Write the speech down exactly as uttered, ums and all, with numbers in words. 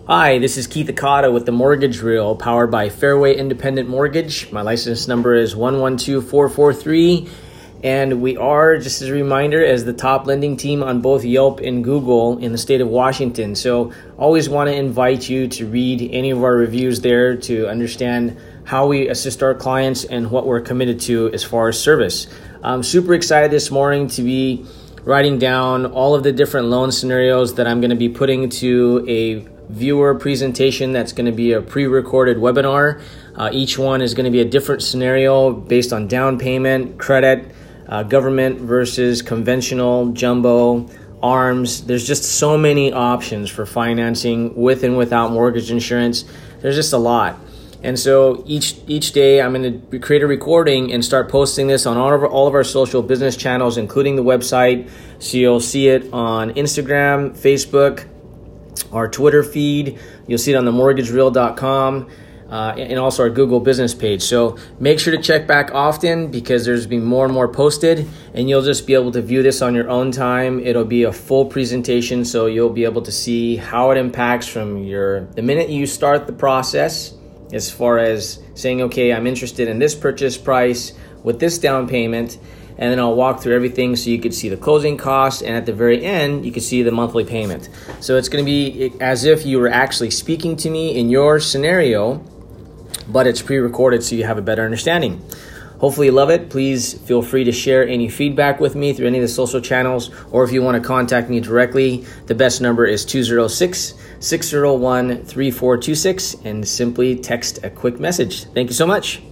Hi, this is Keith Akata with the Mortgage Reel, powered by Fairway Independent Mortgage. My license number is one one two four four three, and we are, just as a reminder, as the top lending team on both Yelp and Google in the state of Washington. So always want to invite you to read any of our reviews there to understand how we assist our clients and what we're committed to as far as service. I'm super excited this morning to be writing down all of the different loan scenarios that I'm going to be putting to a viewer presentation that's going to be a pre-recorded webinar. Uh, each one is going to be a different scenario based on down payment, credit, uh, government versus conventional, jumbo, ARMs. There's just so many options for financing with and without mortgage insurance. There's just a lot. And so each each day I'm going to create a recording and start posting this on all of our, all of our social business channels, including the website. So you'll see it on Instagram, Facebook, our Twitter feed. You'll see it on the mortgage reel dot com uh, and also our Google business page. So make sure to check back often because there's been more and more posted, and you'll just be able to view this on your own time. It'll be a full presentation, so you'll be able to see how it impacts from your the minute you start the process, as far as saying, okay, I'm interested in this purchase price with this down payment, and then I'll walk through everything so you could see the closing costs, and at the very end, you can see the monthly payment. So it's going to be as if you were actually speaking to me in your scenario, but it's pre-recorded so you have a better understanding. Hopefully you love it. Please feel free to share any feedback with me through any of the social channels, or if you want to contact me directly, the best number is two zero six, six zero one, three four two six, and simply text a quick message. Thank you so much.